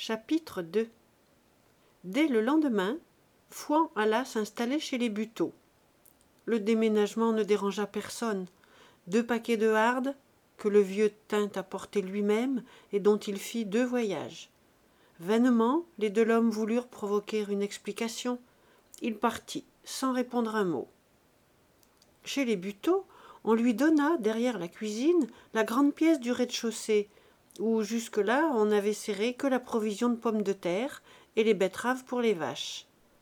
Chapitre 2. Dès le lendemain, Fouan alla s'installer chez les Buteau. Le déménagement ne dérangea personne. 2 paquets de hardes, que le vieux tint à porter lui-même et dont il fit 2 voyages. Vainement, les Delhomme voulurent provoquer une explication. Il partit, sans répondre un mot. Chez les Buteau, on lui donna, derrière la cuisine, la grande pièce du rez-de-chaussée, où jusque-là on n'avait serré que la provision de pommes de terre et les betteraves pour les vaches.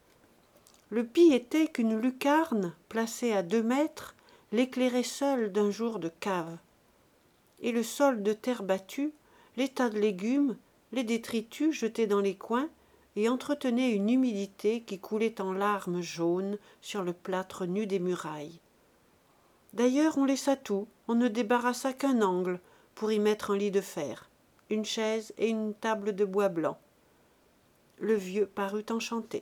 Le pis était qu'une lucarne, placée à 2 mètres, l'éclairait seule d'un jour de cave. Et le sol de terre battue, les tas de légumes, les détritus jetés dans les coins, et entretenait une humidité qui coulait en larmes jaunes sur le plâtre nu des murailles. D'ailleurs, on laissa tout, on ne débarrassa qu'un angle pour y mettre un lit de fer, une chaise et une table de bois blanc. Le vieux parut enchanté.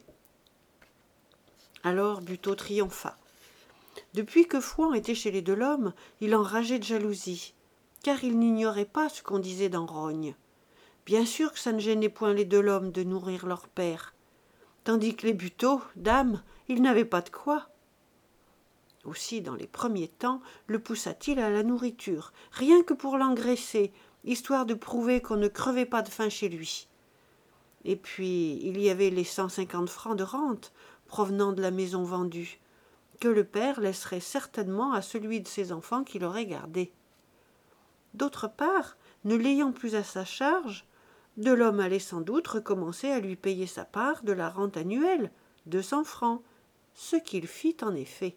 Alors Buteau triompha. Depuis que Fouan était chez les Delhomme, il enrageait de jalousie, car il n'ignorait pas ce qu'on disait dans Rognes. Bien sûr que ça ne gênait point les Delhomme de nourrir leur père, tandis que les Buteau, dame, ils n'avaient pas de quoi. Aussi, dans les premiers temps, le poussa-t-il à la nourriture, rien que pour l'engraisser, histoire de prouver qu'on ne crevait pas de faim chez lui. Et puis, il y avait les 150 francs de rente provenant de la maison vendue, que le père laisserait certainement à celui de ses enfants qui l'aurait gardé. D'autre part, ne l'ayant plus à sa charge, Delhomme allait sans doute recommencer à lui payer sa part de la rente annuelle, 200 francs, ce qu'il fit en effet.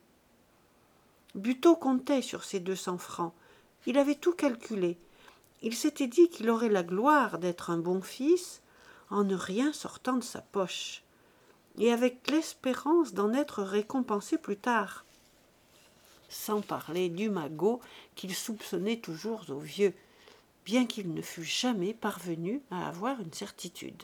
Buteau comptait sur ces 200 francs. Il avait tout calculé. Il s'était dit qu'il aurait la gloire d'être un bon fils en ne rien sortant de sa poche, et avec l'espérance d'en être récompensé plus tard. Sans parler du magot qu'il soupçonnait toujours au vieux, bien qu'il ne fût jamais parvenu à avoir une certitude.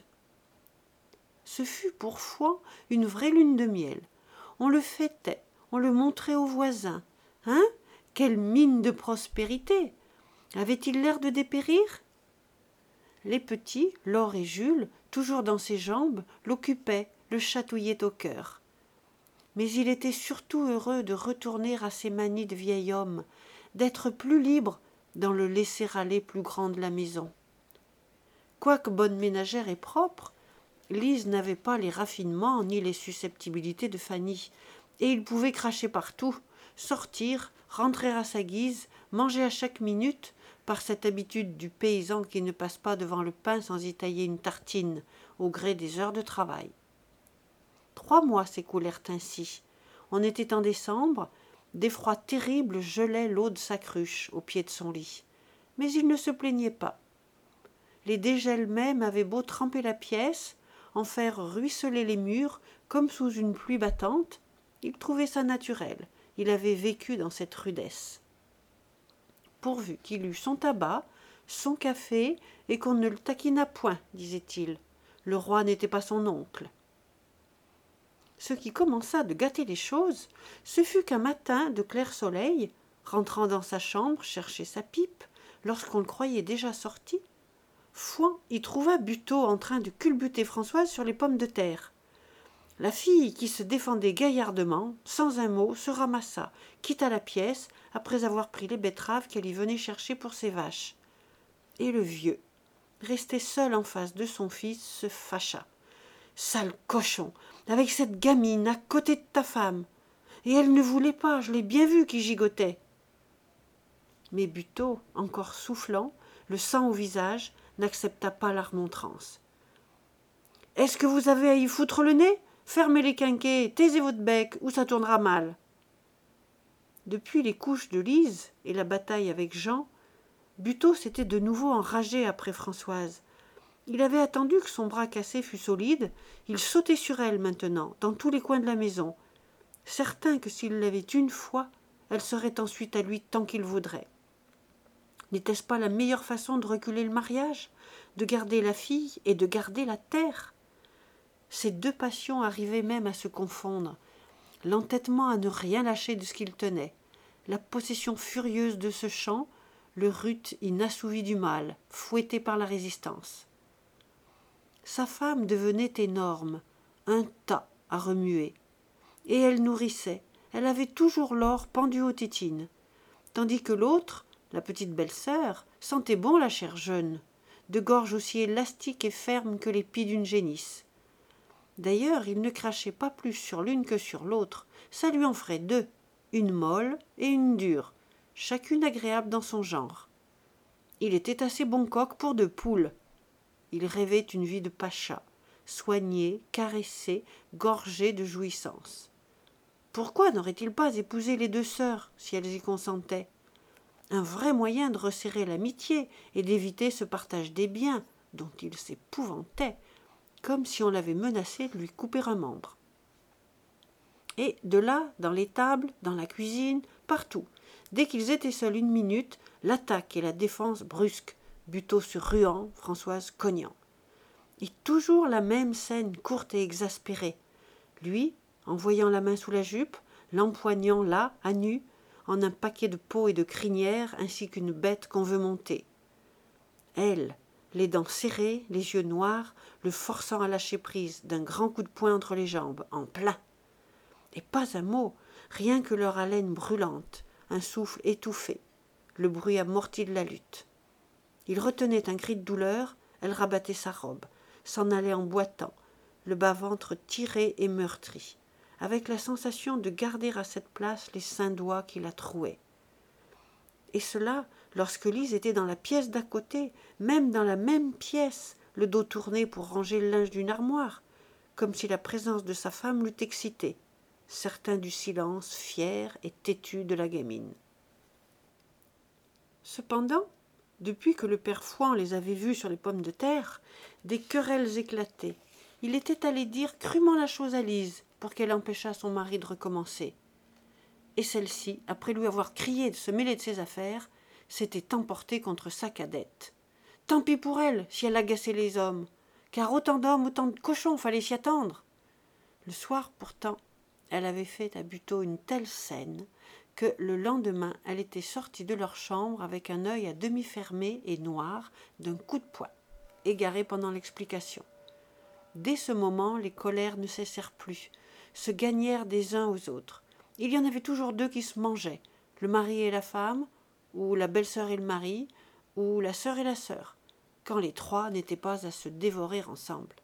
Ce fut pour Fouan une vraie lune de miel. On le fêtait, on le montrait aux voisins. Hein? Quelle mine de prospérité! Avait-il l'air de dépérir? Les petits, Laure et Jules, toujours dans ses jambes, l'occupaient, le chatouillaient au cœur. Mais il était surtout heureux de retourner à ses manies de vieil homme, d'être plus libre dans le laisser-aller plus grand de la maison. Quoique bonne ménagère et propre, Lise n'avait pas les raffinements ni les susceptibilités de Fanny, et il pouvait cracher partout, sortir, rentrer à sa guise, manger à chaque minute, par cette habitude du paysan qui ne passe pas devant le pain sans y tailler une tartine, au gré des heures de travail. 3 mois s'écoulèrent ainsi. On était en décembre, des froids terribles gelaient l'eau de sa cruche au pied de son lit. Mais il ne se plaignait pas. Les dégels même avaient beau tremper la pièce, en faire ruisseler les murs comme sous une pluie battante, il trouvait ça naturel. Il avait vécu dans cette rudesse. Pourvu qu'il eût son tabac, son café, et qu'on ne le taquinât point, disait-il. Le roi n'était pas son oncle. Ce qui commença de gâter les choses, ce fut qu'un matin de clair soleil, rentrant dans sa chambre chercher sa pipe, lorsqu'on le croyait déjà sorti, Fouan y trouva Buteau en train de culbuter Françoise sur les pommes de terre. La fille, qui se défendait gaillardement, sans un mot, se ramassa, quitta la pièce, après avoir pris les betteraves qu'elle y venait chercher pour ses vaches. Et le vieux, resté seul en face de son fils, se fâcha. « Sale cochon, avec cette gamine à côté de ta femme. Et elle ne voulait pas, je l'ai bien vu qui gigotait. » Mais Buteau, encore soufflant, le sang au visage, n'accepta pas la remontrance. « Est-ce que vous avez à y foutre le nez ? Fermez les quinquets, taisez votre bec, ou ça tournera mal. » Depuis les couches de Lise et la bataille avec Jean, Buteau s'était de nouveau enragé après Françoise. Il avait attendu que son bras cassé fût solide, il sautait sur elle maintenant, dans tous les coins de la maison, certain que s'il l'avait une fois, elle serait ensuite à lui tant qu'il voudrait. N'était-ce pas la meilleure façon de reculer le mariage, de garder la fille et de garder la terre? Ces 2 passions arrivaient même à se confondre, l'entêtement à ne rien lâcher de ce qu'il tenait, la possession furieuse de ce champ, le rut inassouvi du mal, fouetté par la résistance. sa femme devenait énorme, un tas à remuer. Et elle nourrissait, elle avait toujours l'or pendu aux tétines. Tandis que l'autre, la petite belle-sœur, sentait bon la chair jeune, de gorge aussi élastique et ferme que les pis d'une génisse. D'ailleurs, il ne crachait pas plus sur l'une que sur l'autre, ça lui en ferait deux, une molle et une dure, chacune agréable dans son genre. Il était assez bon coq pour deux poules. Il rêvait une vie de pacha, soigné, caressé, gorgé de jouissance. Pourquoi n'aurait-il pas épousé les deux sœurs, si elles y consentaient? Un vrai moyen de resserrer l'amitié et d'éviter ce partage des biens, dont il s'épouvantait, comme si on l'avait menacé de lui couper un membre. Et de là, dans l'étable, dans la cuisine, partout, dès qu'ils étaient seuls une minute, l'attaque et la défense brusques, Buteau sur Ruan, Françoise cognant. Et toujours la même scène courte et exaspérée. Lui, en voyant la main sous la jupe, l'empoignant là, à nu, en un paquet de peaux et de crinières, ainsi qu'une bête qu'on veut monter. Elle, les dents serrées, les yeux noirs, le forçant à lâcher prise d'un grand coup de poing entre les jambes, en plein. Et pas un mot, rien que leur haleine brûlante, un souffle étouffé, le bruit amorti de la lutte. Il retenait un cri de douleur, elle rabattait sa robe, s'en allait en boitant, le bas-ventre tiré et meurtri, avec la sensation de garder à cette place les 5 doigts qui la trouaient. Et cela, lorsque Lise était dans la pièce d'à côté, même dans la même pièce, le dos tourné pour ranger le linge d'une armoire, comme si la présence de sa femme l'eût excité, certain du silence fier et têtu de la gamine. Cependant, depuis que le père Fouan les avait vus sur les pommes de terre, des querelles éclataient. Il était allé dire crûment la chose à Lise pour qu'elle empêchât son mari de recommencer. Et celle-ci, après lui avoir crié de se mêler de ses affaires, s'était emportée contre sa cadette. Tant pis pour elle, si elle agaçait les hommes, car autant d'hommes, autant de cochons, fallait s'y attendre. Le soir, pourtant, elle avait fait à Buteau une telle scène que le lendemain, elle était sortie de leur chambre avec un œil à demi fermé et noir d'un coup de poing, égaré pendant l'explication. Dès ce moment, les colères ne cessèrent plus, se gagnèrent des uns aux autres. Il y en avait toujours deux qui se mangeaient, le mari et la femme, ou la belle-sœur et le mari, ou la sœur et la sœur, quand les trois n'étaient pas à se dévorer ensemble.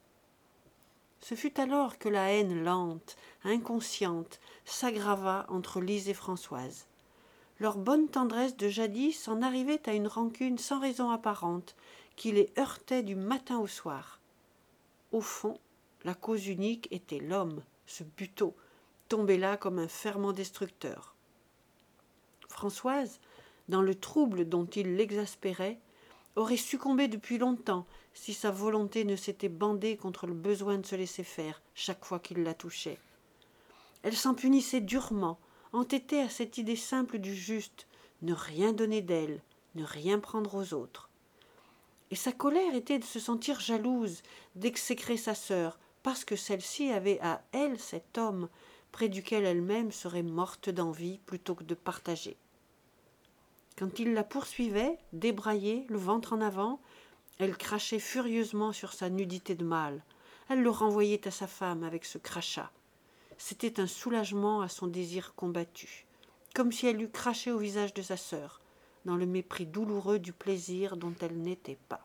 Ce fut alors que la haine lente, inconsciente, s'aggrava entre Lise et Françoise. Leur bonne tendresse de jadis en arrivait à une rancune sans raison apparente, qui les heurtait du matin au soir. Au fond, la cause unique était l'homme, ce Buteau, tombé là comme un ferment destructeur. Françoise, dans le trouble dont il l'exaspérait, aurait succombé depuis longtemps si sa volonté ne s'était bandée contre le besoin de se laisser faire chaque fois qu'il la touchait. Elle s'en punissait durement, entêtée à cette idée simple du juste, ne rien donner d'elle, ne rien prendre aux autres. Et sa colère était de se sentir jalouse, d'exécrer sa sœur, parce que celle-ci avait à elle cet homme, près duquel elle-même serait morte d'envie plutôt que de partager. Quand il la poursuivait, débraillée, le ventre en avant, elle crachait furieusement sur sa nudité de mâle. Elle le renvoyait à sa femme avec ce crachat. C'était un soulagement à son désir combattu, comme si elle eût craché au visage de sa sœur, dans le mépris douloureux du plaisir dont elle n'était pas.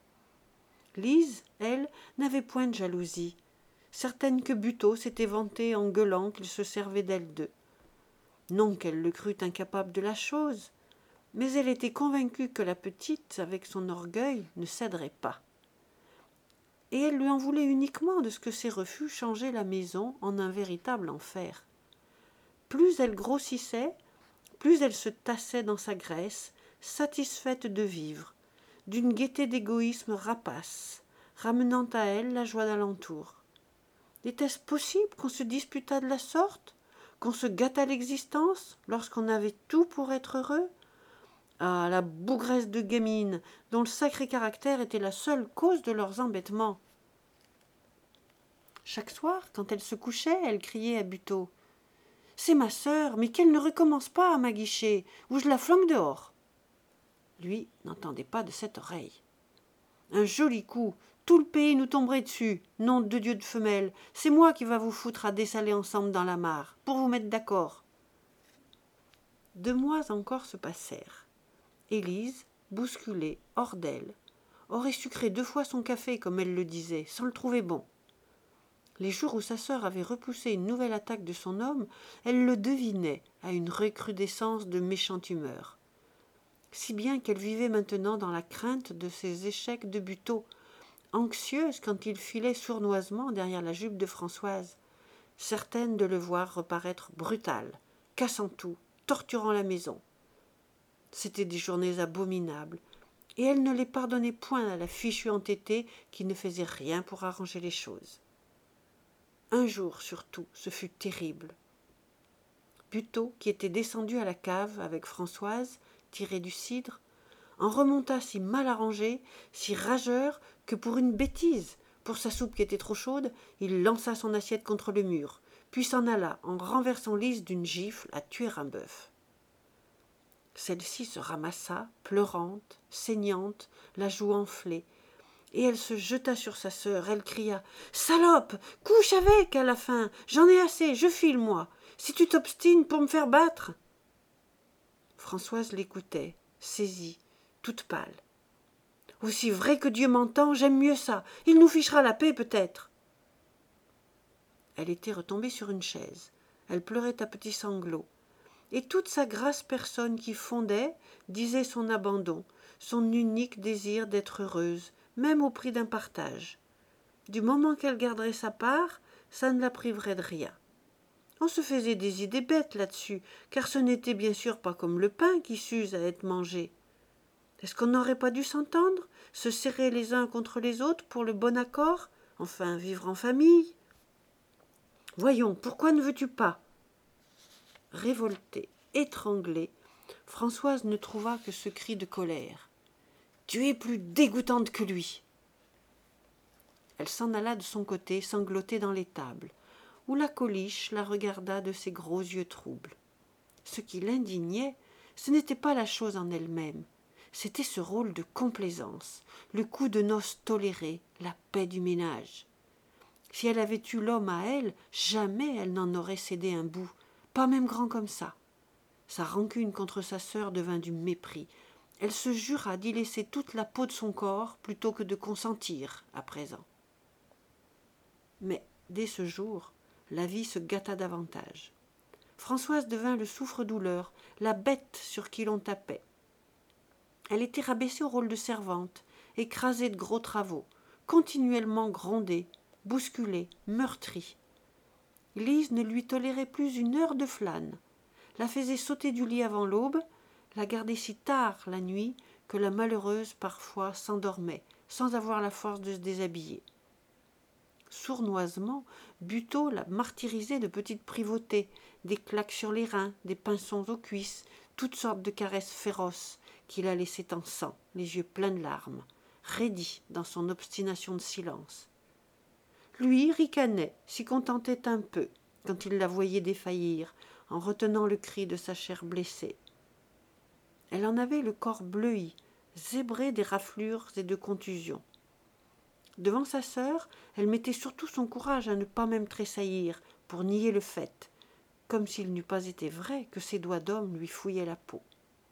Lise, elle, n'avait point de jalousie, certaine que Buteau s'était vanté en gueulant qu'il se servait d'elle deux. Non qu'elle le crût incapable de la chose, mais elle était convaincue que la petite, avec son orgueil, ne céderait pas. Et elle lui en voulait uniquement de ce que ses refus changeaient la maison en un véritable enfer. Plus elle grossissait, plus elle se tassait dans sa graisse, satisfaite de vivre, d'une gaieté d'égoïsme rapace, ramenant à elle la joie d'alentour. Était-ce possible qu'on se disputât de la sorte, qu'on se gâtât l'existence lorsqu'on avait tout pour être heureux? Ah, la bougresse de gamine, dont le sacré caractère était la seule cause de leurs embêtements. Chaque soir, quand elle se couchait, elle criait à Buteau. « C'est ma sœur, mais qu'elle ne recommence pas à m'aguicher, ou je la flanque dehors. » Lui n'entendait pas de cette oreille. Un joli coup, Tout le pays nous tomberait dessus, nom de Dieu de femelle. C'est moi qui va vous foutre à dessaler ensemble dans la mare, pour vous mettre d'accord. 2 mois encore se passèrent. Élise, bousculée, hors d'elle, aurait sucré 2 fois son café, comme elle le disait, sans le trouver bon. Les jours où sa sœur avait repoussé une nouvelle attaque de son homme, elle le devinait à une recrudescence de méchante humeur. Si bien qu'elle vivait maintenant dans la crainte de ses échecs de buteau, anxieuse quand il filait sournoisement derrière la jupe de Françoise, certaine de le voir reparaître brutal, cassant tout, torturant la maison. C'étaient des journées abominables, et elle ne les pardonnait point à la fichue entêtée qui ne faisait rien pour arranger les choses. Un jour surtout, ce fut terrible. Buteau, qui était descendu à la cave avec Françoise, tirer du cidre, en remonta si mal arrangé, si rageur, que pour une bêtise, pour sa soupe qui était trop chaude, il lança son assiette contre le mur, puis s'en alla, en renversant Lise d'une gifle, à tuer un bœuf. Celle-ci se ramassa, pleurante, saignante, la joue enflée, et elle se jeta sur sa sœur. Elle cria « Salope, couche avec à la fin, j'en ai assez, je file, moi, si tu t'obstines pour me faire battre. » Françoise l'écoutait, saisie, toute pâle. « Aussi vrai que Dieu m'entend, j'aime mieux ça, il nous fichera la paix peut-être. » Elle était retombée sur une chaise, elle pleurait à petits sanglots, et toute sa grasse personne qui fondait disait son abandon, son unique désir d'être heureuse, même au prix d'un partage. Du moment qu'elle garderait sa part, ça ne la priverait de rien. On se faisait des idées bêtes là-dessus, car ce n'était bien sûr pas comme le pain qui s'use à être mangé. Est-ce qu'on n'aurait pas dû s'entendre, se serrer les uns contre les autres pour le bon accord, enfin vivre en famille? Voyons, pourquoi ne veux-tu pas? Révoltée, étranglée, Françoise ne trouva que ce cri de colère. « Tu es plus dégoûtante que lui !» Elle s'en alla de son côté, sangloter dans l'étable, où la Coliche la regarda de ses gros yeux troubles. Ce qui l'indignait, ce n'était pas la chose en elle-même, c'était ce rôle de complaisance, le coup de noces toléré, la paix du ménage. Si elle avait eu l'homme à elle, jamais elle n'en aurait cédé un bout, pas même grand comme ça. Sa rancune contre sa sœur devint du mépris. Elle se jura d'y laisser toute la peau de son corps plutôt que de consentir à présent. Mais dès ce jour, la vie se gâta davantage. Françoise devint le souffre-douleur, la bête sur qui l'on tapait. Elle était rabaissée au rôle de servante, écrasée de gros travaux, continuellement grondée, bousculée, meurtrie. Lise ne lui tolérait plus une heure de flâne, la faisait sauter du lit avant l'aube, la gardait si tard la nuit que la malheureuse parfois s'endormait, sans avoir la force de se déshabiller. Sournoisement, Buteau la martyrisait de petites privautés, des claques sur les reins, des pinçons aux cuisses, toutes sortes de caresses féroces qui la laissaient en sang, les yeux pleins de larmes, raidie dans son obstination de silence. Lui ricanait, s'y contentait un peu, quand il la voyait défaillir, en retenant le cri de sa chair blessée. Elle en avait le corps bleui, zébré des raflures et de contusions. Devant sa sœur, elle mettait surtout son courage à ne pas même tressaillir, pour nier le fait, comme s'il n'eût pas été vrai que ses doigts d'homme lui fouillaient la peau.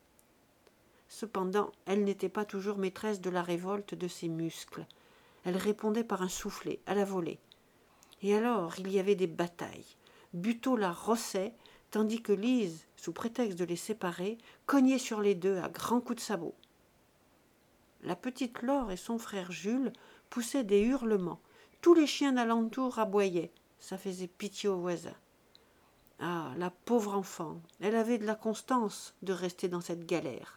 Cependant, elle n'était pas toujours maîtresse de la révolte de ses muscles. Elle répondait par un soufflet, à la volée. Et alors, il y avait des batailles. Buteau la rossait, tandis que Lise, sous prétexte de les séparer, cognait sur les deux à grands coups de sabot. La petite Laure et son frère Jules poussaient des hurlements. Tous les chiens d'alentour aboyaient. Ça faisait pitié aux voisins. Ah, la pauvre enfant, elle avait de la constance de rester dans cette galère.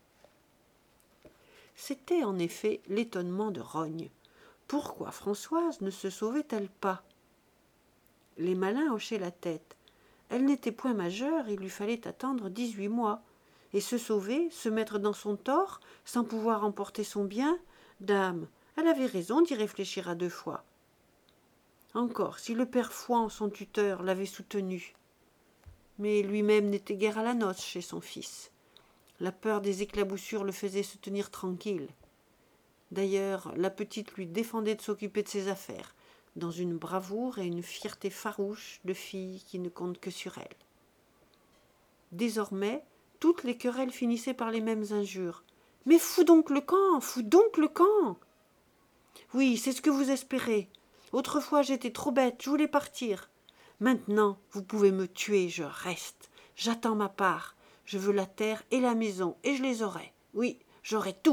C'était en effet l'étonnement de Rogne. Pourquoi Françoise ne se sauvait-elle pas? Les malins hochaient la tête. Elle n'était point majeure, il lui fallait attendre 18 mois. Et se sauver, se mettre dans son tort, sans pouvoir emporter son bien, dame, elle avait raison d'y réfléchir à 2 fois. Encore, si le père Fouan, son tuteur, l'avait soutenue. Mais lui-même n'était guère à la noce chez son fils. La peur des éclaboussures le faisait se tenir tranquille. D'ailleurs, la petite lui défendait de s'occuper de ses affaires, dans une bravoure et une fierté farouche de fille qui ne compte que sur elle. Désormais, toutes les querelles finissaient par les mêmes injures. « Mais fous donc le camp, fous donc le camp !»« Oui, c'est ce que vous espérez. Autrefois, j'étais trop bête, je voulais partir. Maintenant, vous pouvez me tuer, je reste. J'attends ma part. Je veux la terre et la maison, et je les aurai. Oui, j'aurai tout. »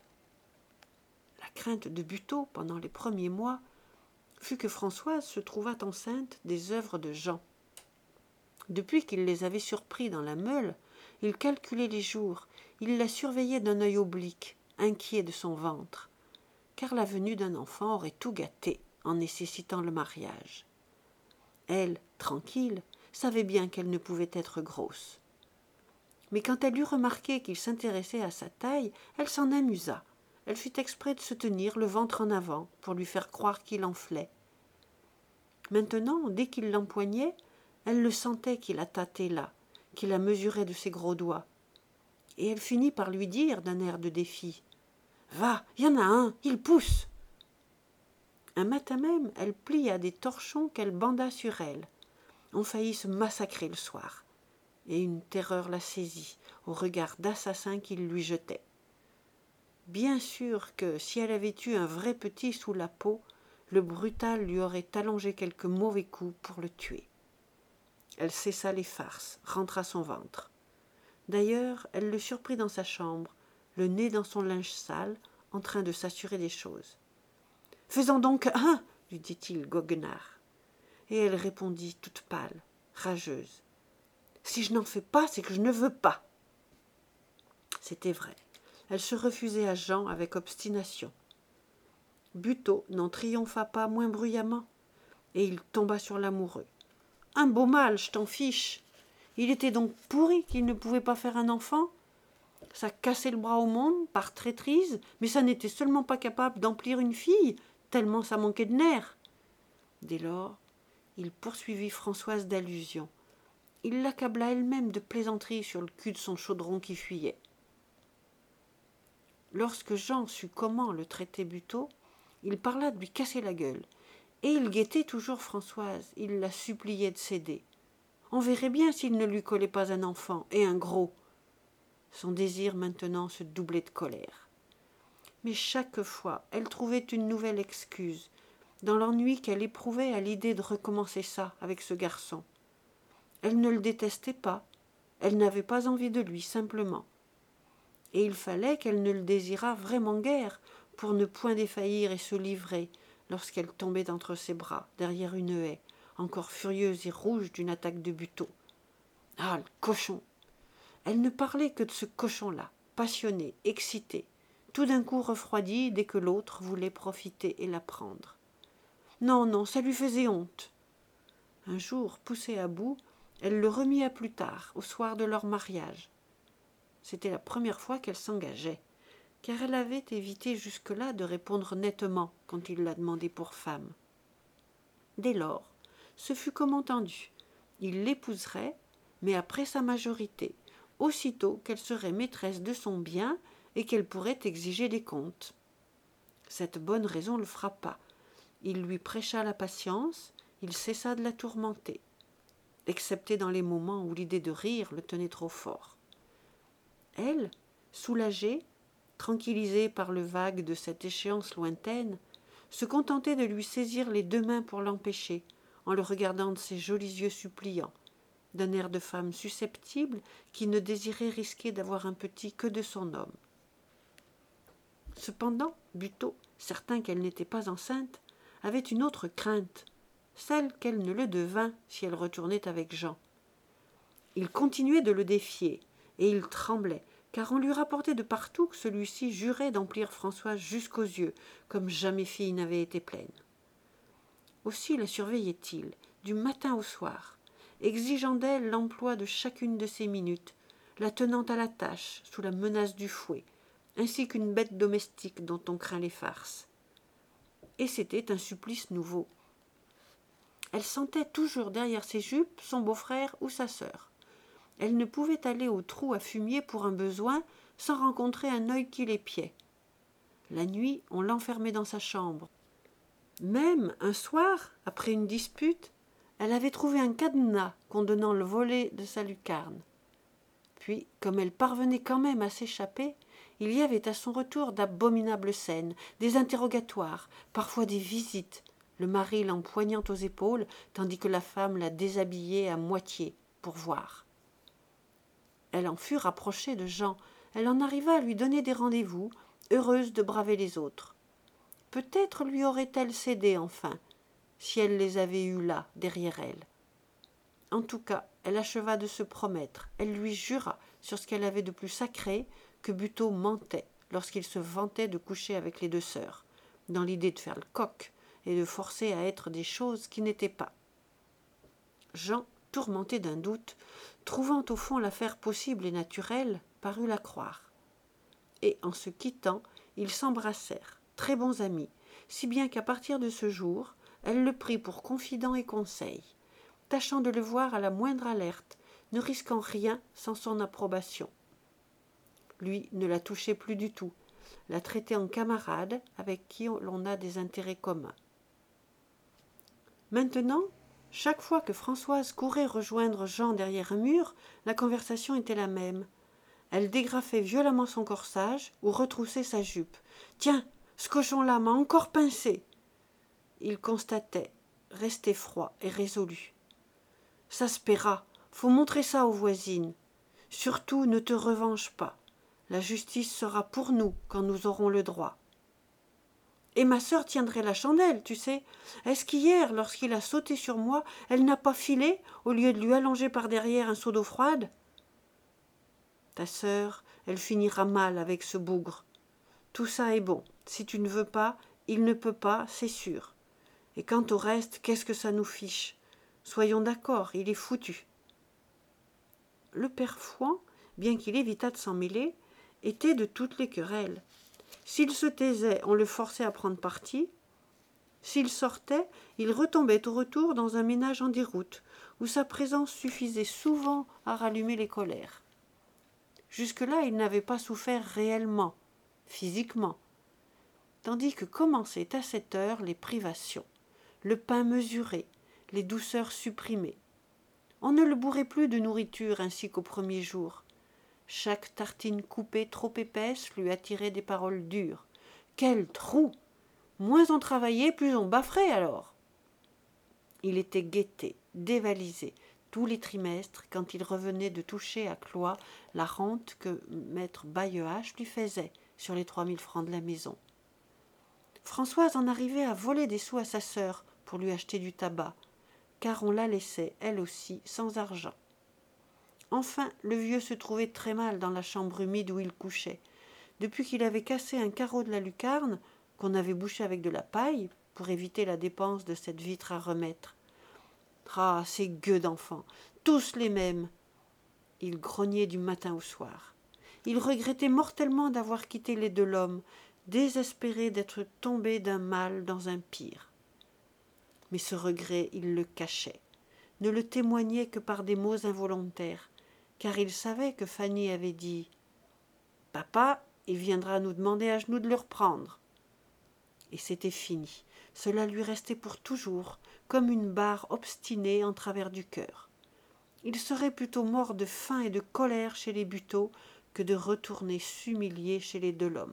La crainte de Buteau, pendant les premiers mois, fut que Françoise se trouvât enceinte des œuvres de Jean. Depuis qu'il les avait surpris dans la meule, il calculait les jours, il la surveillait d'un œil oblique, inquiet de son ventre, car la venue d'un enfant aurait tout gâté en nécessitant le mariage. Elle, tranquille, savait bien qu'elle ne pouvait être grosse. Mais quand elle eut remarqué qu'il s'intéressait à sa taille, elle s'en amusa. Elle fit exprès de se tenir le ventre en avant pour lui faire croire qu'il enflait. Maintenant, dès qu'il l'empoignait, elle le sentait qu'il la tâtait là, qu'il la mesurait de ses gros doigts. Et elle finit par lui dire d'un air de défi : « Va, y en a un, il pousse !» Un matin même, elle plia des torchons qu'elle banda sur elle. On faillit se massacrer le soir. Et une terreur la saisit, au regard d'assassin qu'il lui jetait. Bien sûr que, si elle avait eu un vrai petit sous la peau, le brutal lui aurait allongé quelques mauvais coups pour le tuer. Elle cessa les farces, rentra son ventre. D'ailleurs, elle le surprit dans sa chambre, le nez dans son linge sale, en train de s'assurer des choses. « Fais-en donc un !» lui dit-il goguenard. Et elle répondit toute pâle, rageuse. « Si je n'en fais pas, c'est que je ne veux pas. » C'était vrai. Elle se refusait à Jean avec obstination. Buteau n'en triompha pas moins bruyamment, et il tomba sur l'amoureux. « Un beau mâle, je t'en fiche. Il était donc pourri qu'il ne pouvait pas faire un enfant. Ça cassait le bras au monde, par traîtrise, mais ça n'était seulement pas capable d'emplir une fille, tellement ça manquait de nerfs. » Dès lors, il poursuivit Françoise d'allusions. Il l'accabla elle-même de plaisanteries sur le cul de son chaudron qui fuyait. Lorsque Jean sut comment le traitait Buteau, il parla de lui casser la gueule. Et il guettait toujours Françoise, il la suppliait de céder. On verrait bien s'il ne lui collait pas un enfant, et un gros. Son désir maintenant se doublait de colère. Mais chaque fois, elle trouvait une nouvelle excuse, dans l'ennui qu'elle éprouvait à l'idée de recommencer ça avec ce garçon. Elle ne le détestait pas, elle n'avait pas envie de lui, simplement. Et il fallait qu'elle ne le désirât vraiment guère pour ne point défaillir et se livrer lorsqu'elle tombait entre ses bras, derrière une haie, encore furieuse et rouge d'une attaque de Buteau. Ah, le cochon! Elle ne parlait que de ce cochon-là, passionné, excité, tout d'un coup refroidi dès que l'autre voulait profiter et la prendre. Non, non, ça lui faisait honte. Un jour, poussée à bout, elle le remit à plus tard, au soir de leur mariage. C'était la première fois qu'elle s'engageait, car elle avait évité jusque-là de répondre nettement quand il la demandait pour femme. Dès lors, ce fut comme entendu. Il l'épouserait, mais après sa majorité, aussitôt qu'elle serait maîtresse de son bien et qu'elle pourrait exiger des comptes. Cette bonne raison le frappa. Il lui prêcha la patience, il cessa de la tourmenter, excepté dans les moments où l'idée de rire le tenait trop fort. Elle, soulagée, tranquillisée par le vague de cette échéance lointaine, se contentait de lui saisir les deux mains pour l'empêcher, en le regardant de ses jolis yeux suppliants, d'un air de femme susceptible qui ne désirait risquer d'avoir un petit que de son homme. Cependant, Buteau, certain qu'elle n'était pas enceinte, avait une autre crainte, celle qu'elle ne le devint si elle retournait avec Jean. Il continuait de le défier, et il tremblait, car on lui rapportait de partout que celui-ci jurait d'emplir Françoise jusqu'aux yeux, comme jamais fille n'avait été pleine. Aussi la surveillait-il, du matin au soir, exigeant d'elle l'emploi de chacune de ses minutes, la tenant à la tâche, sous la menace du fouet, ainsi qu'une bête domestique dont on craint les farces. Et c'était un supplice nouveau. Elle sentait toujours derrière ses jupes son beau-frère ou sa sœur. Elle ne pouvait aller au trou à fumier pour un besoin sans rencontrer un œil qui l'épiait. La nuit, on l'enfermait dans sa chambre. Même, un soir, après une dispute, elle avait trouvé un cadenas contenant le volet de sa lucarne. Puis, comme elle parvenait quand même à s'échapper, il y avait à son retour d'abominables scènes, des interrogatoires, parfois des visites, le mari l'empoignant aux épaules, tandis que la femme la déshabillait à moitié pour voir. Elle en fut rapprochée de Jean, elle en arriva à lui donner des rendez-vous, heureuse de braver les autres. Peut-être lui aurait-elle cédé enfin, si elle les avait eus là, derrière elle. En tout cas, elle acheva de se promettre, elle lui jura, sur ce qu'elle avait de plus sacré, que Buteau mentait lorsqu'il se vantait de coucher avec les deux sœurs, dans l'idée de faire le coq et de forcer à être des choses qui n'étaient pas. Jean, tourmenté d'un doute, trouvant au fond l'affaire possible et naturelle, parut la croire. Et en se quittant, ils s'embrassèrent, très bons amis, si bien qu'à partir de ce jour, elle le prit pour confident et conseil, tâchant de le voir à la moindre alerte, ne risquant rien sans son approbation. Lui ne la touchait plus du tout, la traitait en camarade avec qui l'on a des intérêts communs. Maintenant, chaque fois que Françoise courait rejoindre Jean derrière un mur, la conversation était la même. Elle dégrafait violemment son corsage ou retroussait sa jupe. « Tiens, ce cochon-là m'a encore pincé !» Il constatait, restait froid et résolu. « Ça se paiera, faut montrer ça aux voisines. Surtout, ne te revanche pas. La justice sera pour nous quand nous aurons le droit. » Et ma sœur tiendrait la chandelle, tu sais. Est-ce qu'hier, lorsqu'il a sauté sur moi, elle n'a pas filé au lieu de lui allonger par derrière un seau d'eau froide ? Ta sœur, elle finira mal avec ce bougre. Tout ça est bon. Si tu ne veux pas, il ne peut pas, c'est sûr. Et quant au reste, qu'est-ce que ça nous fiche ? Soyons d'accord, il est foutu. Le père Fouan, bien qu'il évitât de s'en mêler, était de toutes les querelles. S'il se taisait, on le forçait à prendre parti. S'il sortait, il retombait au retour dans un ménage en déroute, où sa présence suffisait souvent à rallumer les colères. Jusque-là, il n'avait pas souffert réellement, physiquement, tandis que commençaient à cette heure les privations, le pain mesuré, les douceurs supprimées. On ne le bourrait plus de nourriture ainsi qu'au premier jour. Chaque tartine coupée trop épaisse lui attirait des paroles dures. Quel trou! Moins on travaillait, plus on bafferait alors. Il était guetté, dévalisé, tous les trimestres, quand il revenait de toucher à Cloyes la rente que maître Baillehache lui faisait sur les 3000 francs de la maison. Françoise en arrivait à voler des sous à sa sœur pour lui acheter du tabac, car on la laissait, elle aussi, sans argent. Enfin, le vieux se trouvait très mal dans la chambre humide où il couchait. Depuis qu'il avait cassé un carreau de la lucarne, qu'on avait bouché avec de la paille, pour éviter la dépense de cette vitre à remettre. Ah, ces gueux d'enfants, tous les mêmes. Il grognait du matin au soir. Il regrettait mortellement d'avoir quitté les Delhomme, désespéré d'être tombé d'un mal dans un pire. Mais ce regret, il le cachait, ne le témoignait que par des mots involontaires, car il savait que Fanny avait dit « Papa, il viendra nous demander à genoux de le reprendre. » Et c'était fini. Cela lui restait pour toujours, comme une barre obstinée en travers du cœur. Il serait plutôt mort de faim et de colère chez les Buteau que de retourner s'humilier chez les Delhomme.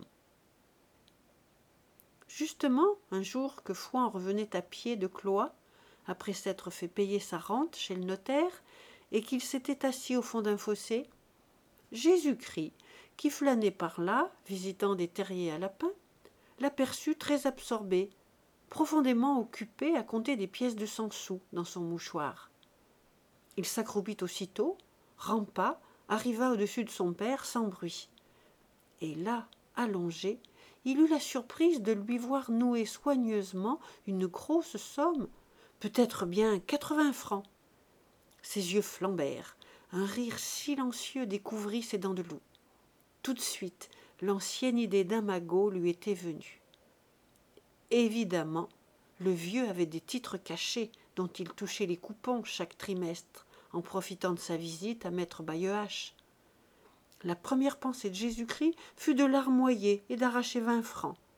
Justement, un jour que Fouan revenait à pied de Cloyes, après s'être fait payer sa rente chez le notaire, et qu'il s'était assis au fond d'un fossé, Jésus-Christ, qui flânait par là, visitant des terriers à lapins, l'aperçut très absorbé, profondément occupé à compter des pièces de 100 sous dans son mouchoir. Il s'accroupit aussitôt, rampa, arriva au-dessus de son père sans bruit. Et là, allongé, il eut la surprise de lui voir nouer soigneusement une grosse somme, peut-être bien 80 francs. Ses yeux flambèrent, un rire silencieux découvrit ses dents de loup. Tout de suite, l'ancienne idée d'un magot lui était venue. Évidemment, le vieux avait des titres cachés dont il touchait les coupons chaque trimestre, en profitant de sa visite à maître Baillehache. La première pensée de Jésus-Christ fut de larmoyer et d'arracher 20 francs.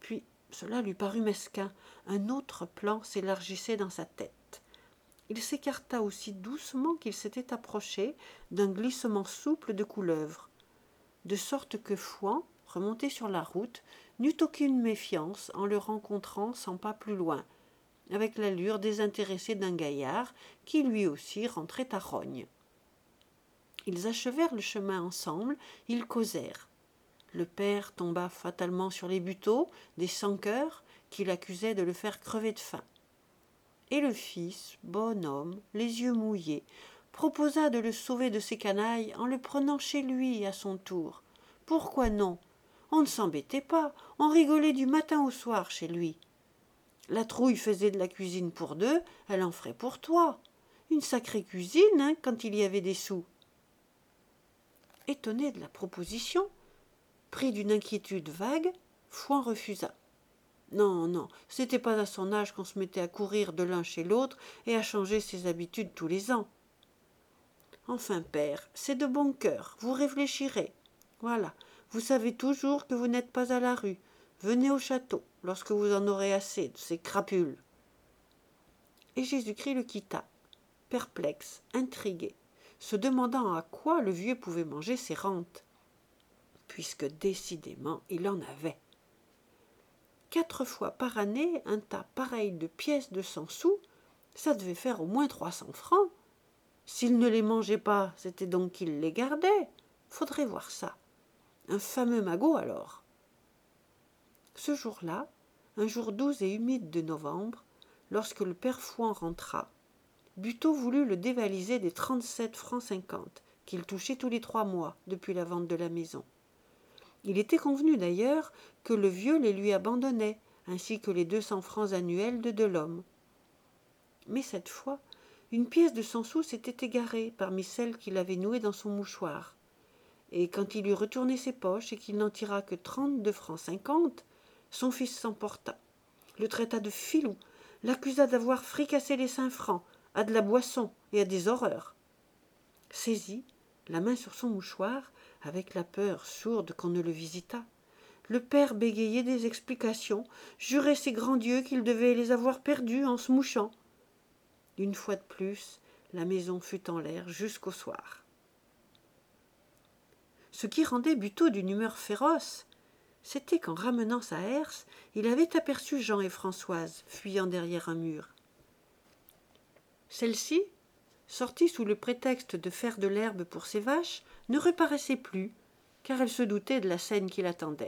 Puis cela lui parut mesquin. Un autre plan s'élargissait dans sa tête. Il s'écarta aussi doucement qu'il s'était approché d'un glissement souple de couleuvre, de sorte que Fouan, remonté sur la route, n'eut aucune méfiance en le rencontrant 100 pas plus loin, avec l'allure désintéressée d'un gaillard qui lui aussi rentrait à Rognes. Ils achevèrent le chemin ensemble, ils causèrent. Le père tomba fatalement sur les buteaux des sans-cœurs qui l'accusaient de le faire crever de faim. Et le fils, bon homme, les yeux mouillés, proposa de le sauver de ces canailles en le prenant chez lui à son tour. Pourquoi non? On ne s'embêtait pas, on rigolait du matin au soir chez lui. La trouille faisait de la cuisine pour deux, elle en ferait pour toi. Une sacrée cuisine, hein, quand il y avait des sous. Étonné de la proposition, pris d'une inquiétude vague, Fouan refusa. Non, non, c'était pas à son âge qu'on se mettait à courir de l'un chez l'autre et à changer ses habitudes tous les ans. Enfin, père, c'est de bon cœur, vous réfléchirez. Voilà, vous savez toujours que vous n'êtes pas à la rue. Venez au château, lorsque vous en aurez assez de ces crapules. Et Jésus-Christ le quitta, perplexe, intrigué, se demandant à quoi le vieux pouvait manger ses rentes, puisque décidément il en avait. 4 fois par année, un tas pareil de pièces de 100 sous, ça devait faire au moins 300 francs. S'il ne les mangeait pas, c'était donc qu'il les gardait. Faudrait voir ça. Un fameux magot alors. Ce jour-là, un jour doux et humide de novembre, lorsque le père Fouan rentra, Buteau voulut le dévaliser des 37 francs 50 qu'il touchait tous les 3 mois depuis la vente de la maison. Il était convenu d'ailleurs que le vieux les lui abandonnait, ainsi que les 200 francs annuels de Delhomme. Mais cette fois, une pièce de 100 sous s'était égarée parmi celles qu'il avait nouées dans son mouchoir. Et quand il eut retourné ses poches et qu'il n'en tira que 32 francs 50, son fils s'emporta, le traita de filou, l'accusa d'avoir fricassé les 5 francs, à de la boisson et à des horreurs. Saisi, la main sur son mouchoir, avec la peur sourde qu'on ne le visitât, le père bégayait des explications, jurait ses grands dieux qu'il devait les avoir perdus en se mouchant. Une fois de plus, la maison fut en l'air jusqu'au soir. Ce qui rendait Buteau d'une humeur féroce, c'était qu'en ramenant sa herse, il avait aperçu Jean et Françoise fuyant derrière un mur. Celle-ci, sortie sous le prétexte de faire de l'herbe pour ses vaches, ne reparaissait plus, car elle se doutait de la scène qui l'attendait.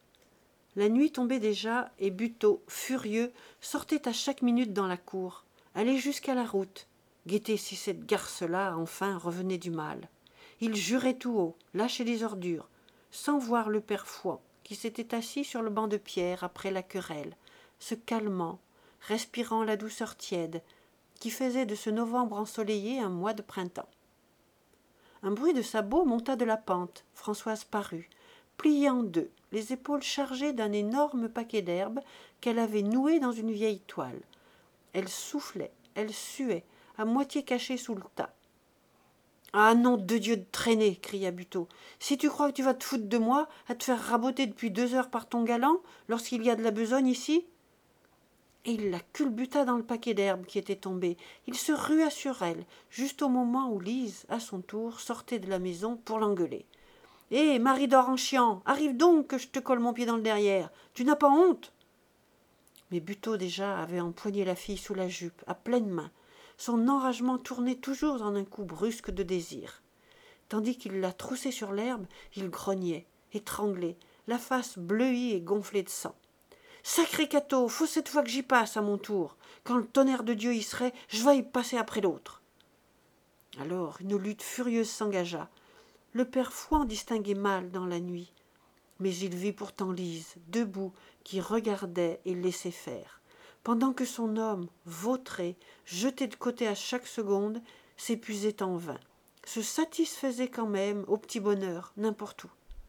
La nuit tombait déjà, et Buteau, furieux, sortait à chaque minute dans la cour, allait jusqu'à la route, guetter si cette garce-là, enfin, revenait du mal. Il jurait tout haut, lâchait les ordures, sans voir le père Fouan, qui s'était assis sur le banc de pierre après la querelle, se calmant, respirant la douceur tiède, qui faisait de ce novembre ensoleillé un mois de printemps. Un bruit de sabots monta de la pente. Françoise parut, pliée en deux, les épaules chargées d'un énorme paquet d'herbes qu'elle avait noué dans une vieille toile. Elle soufflait, elle suait, à moitié cachée sous le tas. « Ah, nom de Dieu de traîner !» cria Buteau. « Si tu crois que tu vas te foutre de moi, à te faire raboter depuis 2 heures par ton galant, lorsqu'il y a de la besogne ici ?» Et il la culbuta dans le paquet d'herbes qui était tombé. Il se rua sur elle, juste au moment où Lise, à son tour, sortait de la maison pour l'engueuler. « Hé, Marie d'or en chiant, arrive donc que je te colle mon pied dans le derrière. Tu n'as pas honte ?» Mais Buteau déjà avait empoigné la fille sous la jupe, à pleine main. Son enragement tournait toujours en un coup brusque de désir. Tandis qu'il la troussait sur l'herbe, il grognait, étranglé, la face bleuie et gonflée de sang. « Sacré Cato, faut cette fois que j'y passe à mon tour. Quand le tonnerre de Dieu y serait, je vais y passer après l'autre. » Alors une lutte furieuse s'engagea. Le père Fouan distinguait mal dans la nuit. Mais il vit pourtant Lise, debout, qui regardait et laissait faire, pendant que son homme, vautré, jeté de côté à chaque seconde, s'épuisait en vain, se satisfaisait quand même au petit bonheur, n'importe où.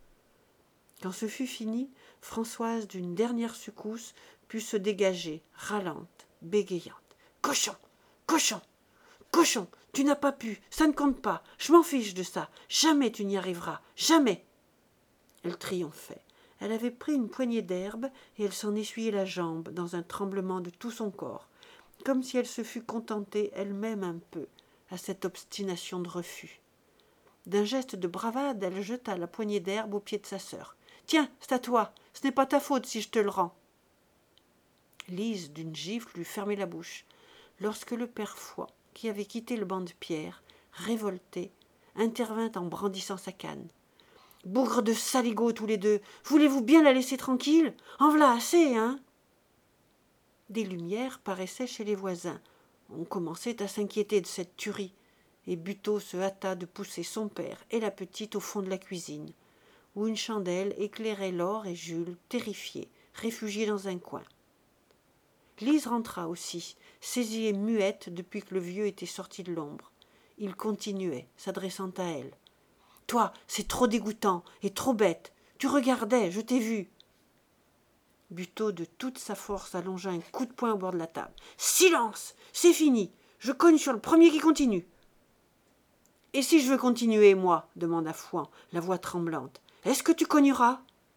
Quand ce fut fini, Françoise, d'une dernière secousse, put se dégager, râlante, bégayante. « Cochon, cochon, cochon, tu n'as pas pu, ça ne compte pas, je m'en fiche de ça, jamais tu n'y arriveras, jamais !» Elle triomphait. Elle avait pris une poignée d'herbe et elle s'en essuyait la jambe dans un tremblement de tout son corps, comme si elle se fût contentée elle-même un peu à cette obstination de refus. D'un geste de bravade, elle jeta la poignée d'herbe aux pieds de sa sœur. « Tiens, c'est à toi, ce n'est pas ta faute si je te le rends. » Lise, d'une gifle, lui fermait la bouche, lorsque le père Fouan, qui avait quitté le banc de pierre, révolté, intervint en brandissant sa canne. « Bougre de saligots tous les deux, voulez-vous bien la laisser tranquille? En v'là assez, hein ?» Des lumières paraissaient chez les voisins. On commençait à s'inquiéter de cette tuerie, et Buteau se hâta de pousser son père et la petite au fond de la cuisine, où une chandelle éclairait Laure et Jules, terrifiés, réfugiés dans un coin. Lise rentra aussi, saisie et muette depuis que le vieux était sorti de l'ombre. Il continuait, s'adressant à elle. « Toi, c'est trop dégoûtant et trop bête. Tu regardais, je t'ai vu. » Buteau, de toute sa force, allongea un coup de poing au bord de la table. « Silence! C'est fini! Je cogne sur le premier qui continue. »« Et si je veux continuer, moi ?» demanda Fouan, la voix tremblante. « Est-ce que tu cogneras ?»«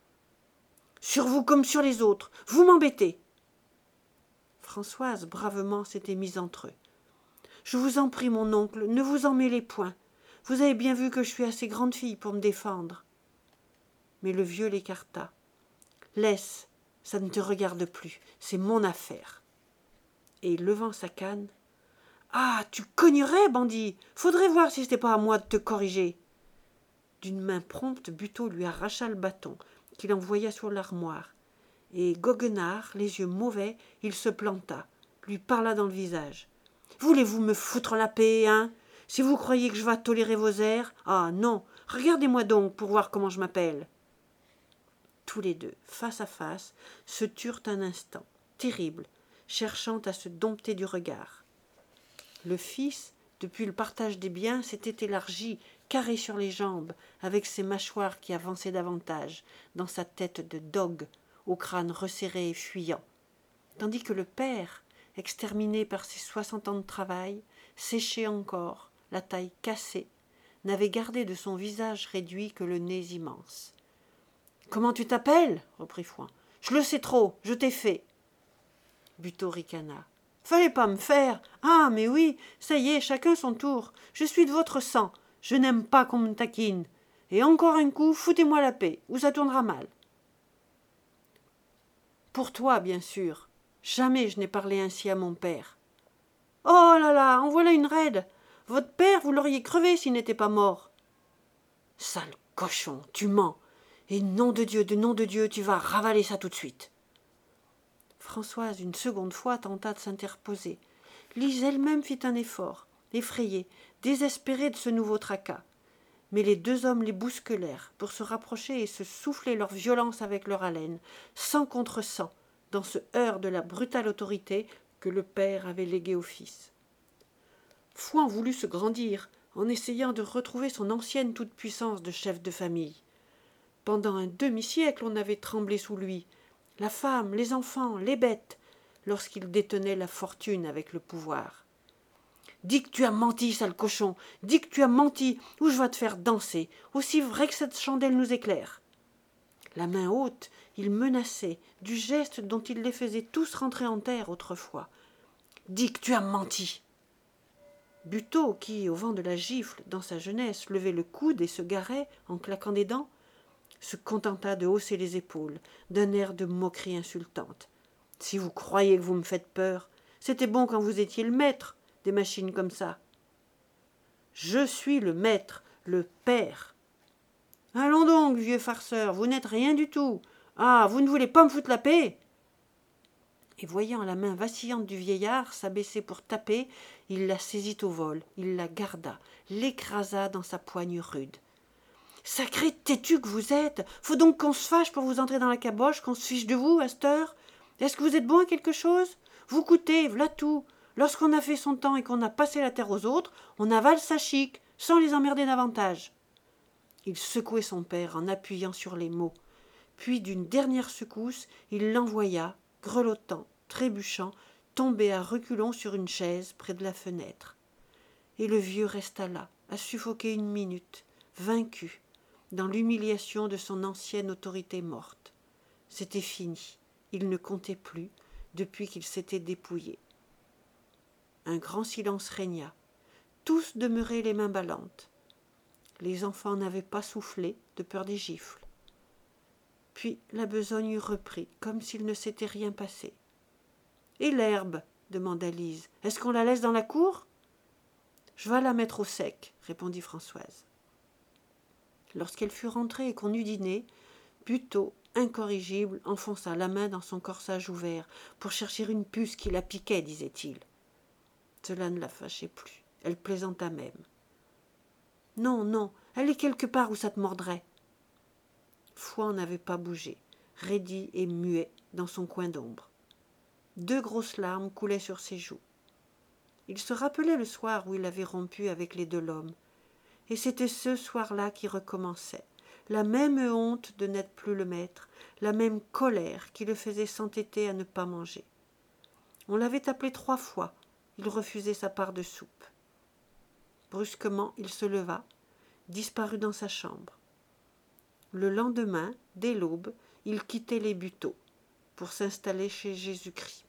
Sur vous comme sur les autres. Vous m'embêtez. » Françoise, bravement, s'était mise entre eux. « Je vous en prie, mon oncle, ne vous en mêlez point. Vous avez bien vu que je suis assez grande fille pour me défendre. » Mais le vieux l'écarta. « Laisse, ça ne te regarde plus, c'est mon affaire. » Et levant sa canne, « Ah, tu cognerais, bandit! Faudrait voir si c'était pas à moi de te corriger. » D'une main prompte, Buteau lui arracha le bâton, qu'il envoya sur l'armoire. Et goguenard, les yeux mauvais, il se planta, lui parla dans le visage. « Voulez-vous me foutre la paix, hein? Si vous croyez que je vais tolérer vos airs, ah non, regardez-moi donc pour voir comment je m'appelle. » Tous les deux, face à face, se turent un instant, terribles, cherchant à se dompter du regard. Le fils, depuis le partage des biens, s'était élargi, carré sur les jambes, avec ses mâchoires qui avançaient davantage, dans sa tête de dogue, au crâne resserré et fuyant, tandis que le père, exterminé par ses 60 ans de travail, séché encore, la taille cassée, n'avait gardé de son visage réduit que le nez immense. « Comment tu t'appelles » reprit Fouan. « Je le sais trop, je t'ai fait. » Buteau ricana. « Fallait pas me faire. Ah, mais oui, ça y est, chacun son tour. Je suis de votre sang. Je n'aime pas qu'on me taquine. Et encore un coup, foutez-moi la paix, ou ça tournera mal. » Pour toi, bien sûr. Jamais je n'ai parlé ainsi à mon père. « Oh là là, en voilà une raide. Votre père, vous l'auriez crevé s'il n'était pas mort. »« Sale cochon, tu mens. Et nom de Dieu, tu vas ravaler ça tout de suite. » Françoise, une seconde fois, tenta de s'interposer. Lise elle-même fit un effort, effrayée, désespérée de ce nouveau tracas. Mais les deux hommes les bousculèrent pour se rapprocher et se souffler leur violence avec leur haleine, sang contre sang, dans ce heurt de la brutale autorité que le père avait léguée au fils. Fouan voulut se grandir, en essayant de retrouver son ancienne toute-puissance de chef de famille. Pendant un demi-siècle, on avait tremblé sous lui, la femme, les enfants, les bêtes, lorsqu'il détenait la fortune avec le pouvoir. « Dis que tu as menti, sale cochon, dis que tu as menti, ou je vais te faire danser, aussi vrai que cette chandelle nous éclaire. » La main haute, il menaçait, du geste dont il les faisait tous rentrer en terre autrefois. « Dis que tu as menti !» Buteau, qui, au vent de la gifle, dans sa jeunesse, levait le coude et se garait en claquant des dents, se contenta de hausser les épaules, d'un air de moquerie insultante. « Si vous croyez que vous me faites peur, c'était bon quand vous étiez le maître des machines comme ça. Je suis le maître, le père. Allons donc, vieux farceur, vous n'êtes rien du tout. Ah, vous ne voulez pas me foutre la paix ?» Et voyant la main vacillante du vieillard s'abaisser pour taper, il la saisit au vol, il la garda, l'écrasa dans sa poigne rude. « Sacré têtu que vous êtes! Faut donc qu'on se fâche pour vous entrer dans la caboche, qu'on se fiche de vous, à cette heure? Est-ce que vous êtes bon à quelque chose? Vous coûtez, v'là tout. Lorsqu'on a fait son temps et qu'on a passé la terre aux autres, on avale sa chic, sans les emmerder davantage. » Il secouait son père en appuyant sur les mots. Puis, d'une dernière secousse, il l'envoya, grelottant, trébuchant, tomber à reculons sur une chaise près de la fenêtre. Et le vieux resta là, à suffoquer une minute, vaincu, dans l'humiliation de son ancienne autorité morte. C'était fini. Il ne comptait plus depuis qu'il s'était dépouillé. Un grand silence régna. Tous demeuraient les mains ballantes. Les enfants n'avaient pas soufflé de peur des gifles. Puis la besogne reprit, comme s'il ne s'était rien passé. « Et l'herbe » demanda Lise. « Est-ce qu'on la laisse dans la cour ?»« Je vas la mettre au sec, » répondit Françoise. Lorsqu'elle fut rentrée et qu'on eut dîné, Buteau, incorrigible, enfonça la main dans son corsage ouvert pour chercher une puce qui la piquait, disait-il. Cela ne la fâchait plus. Elle plaisanta même. « Non, non, elle est quelque part où ça te mordrait. » Fouan n'avait pas bougé, raidi et muet dans son coin d'ombre. 2 grosses larmes coulaient sur ses joues. Il se rappelait le soir où il avait rompu avec les Delhomme, et c'était ce soir-là qui recommençait, la même honte de n'être plus le maître, la même colère qui le faisait s'entêter à ne pas manger. On l'avait appelé 3 fois, il refusait sa part de soupe. Brusquement, il se leva, disparut dans sa chambre. Le lendemain, dès l'aube, il quittait les Buteau pour s'installer chez Jésus-Christ.